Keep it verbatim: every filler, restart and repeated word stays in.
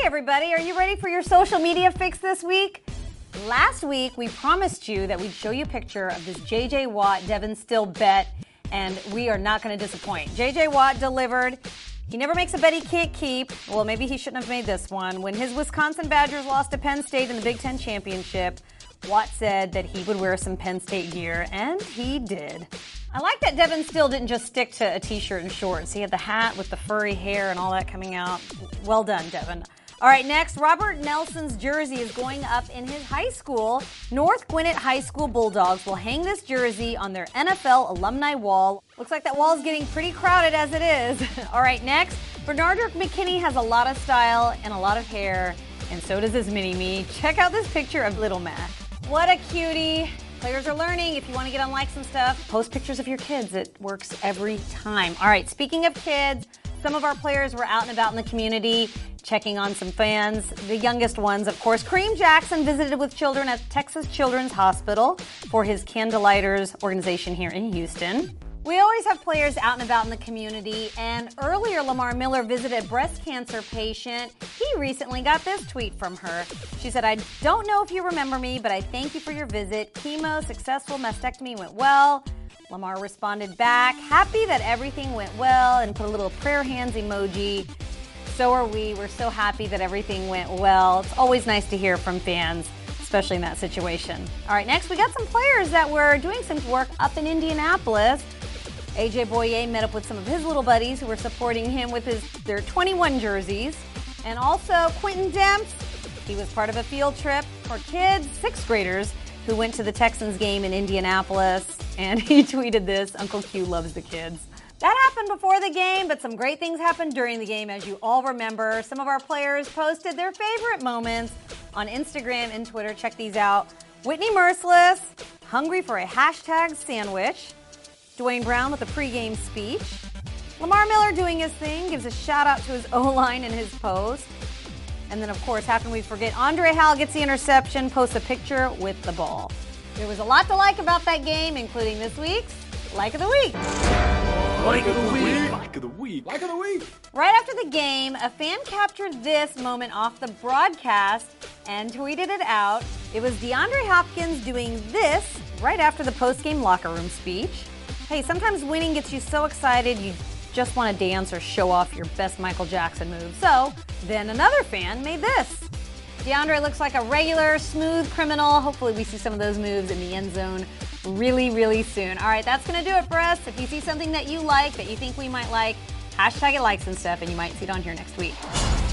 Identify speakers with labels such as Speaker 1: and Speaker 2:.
Speaker 1: everybody, are you ready for your social media fix this week? Last week, we promised you that we'd show you a picture of this J J. Watt Devin Still bet, and we are not going to disappoint. J J. Watt delivered. He never makes a bet he can't keep. Well, maybe he shouldn't have made this one. When his Wisconsin Badgers lost to Penn State in the Big Ten Championship, Watt said that he would wear some Penn State gear, and he did. I like that Devin Still didn't just stick to a t-shirt and shorts. He had the hat with the furry hair and all that coming out. Well done, Devin. All right, next, Robert Nelson's jersey is going up in his high school. North Gwinnett High School Bulldogs will hang this jersey on their N F L alumni wall. Looks like that wall is getting pretty crowded as it is. All right, next, Bernardrick McKinney has a lot of style and a lot of hair, and so does his mini-me. Check out this picture of Little Mac. What a cutie. Players are learning. If you want to get on likes and stuff, post pictures of your kids. It works every time. All right, speaking of kids, some of our players were out and about in the community checking on some fans. The youngest ones, of course. Kareem Jackson visited with children at Texas Children's Hospital for his Candlelighters organization here in Houston. We always have players out and about in the community, and earlier Lamar Miller visited a breast cancer patient. He recently got this tweet from her. She said, "I don't know if you remember me, but I thank you for your visit. Chemo, successful, mastectomy went well." Lamar responded back, happy that everything went well, and put a little prayer hands emoji. So are we. We're so happy that everything went well. It's always nice to hear from fans, especially in that situation. All right, next we got some players that were doing some work up in Indianapolis. A J Boye met up with some of his little buddies who were supporting him with his their twenty-one jerseys. And also Quentin Demps, he was part of a field trip for kids, sixth graders, who went to the Texans game in Indianapolis. And he tweeted this, "Uncle Q loves the kids." That happened before the game, but some great things happened during the game, as you all remember. Some of our players posted their favorite moments on Instagram and Twitter. Check these out. Whitney Merciless, hungry for a hashtag sandwich. Dwayne Brown with a pregame speech. Lamar Miller doing his thing, gives a shout out to his O-line in his post. And then, of course, how can we forget? Andre Howell gets the interception, posts a picture with the ball. There was a lot to like about that game, including this week's Like of the Week.
Speaker 2: Like of the week. Like of the week. Like of the week.
Speaker 1: Right after the game, a fan captured this moment off the broadcast and tweeted it out. It was DeAndre Hopkins doing this right after the post-game locker room speech. Hey, sometimes winning gets you so excited you just want to dance or show off your best Michael Jackson move. So then another fan made this. DeAndre looks like a regular, smooth criminal. Hopefully we see some of those moves in the end zone really, really soon. All right, that's going to do it for us. If you see something that you like, that you think we might like, hashtag it likes and stuff, and you might see it on here next week.